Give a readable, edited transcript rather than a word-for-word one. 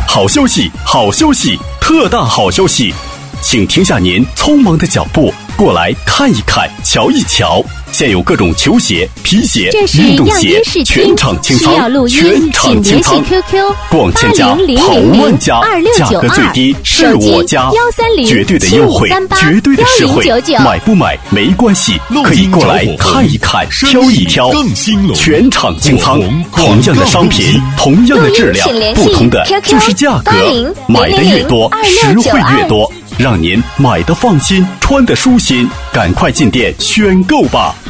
好消息，好消息，特大好消息！请停下您匆忙的脚步，过来看一看，瞧一瞧。现有各种球鞋、皮鞋、运动鞋，全场清仓，全场清仓。逛千家，跑万家，价格最低是我家，绝对的优惠，绝对的实惠。买不买没关系，可以过来看一看，挑一挑。全场清仓，同样的商品，同样的质量，不同的就是价格。买的越多，实惠越多。让您买的放心，穿的舒心，赶快进店选购吧。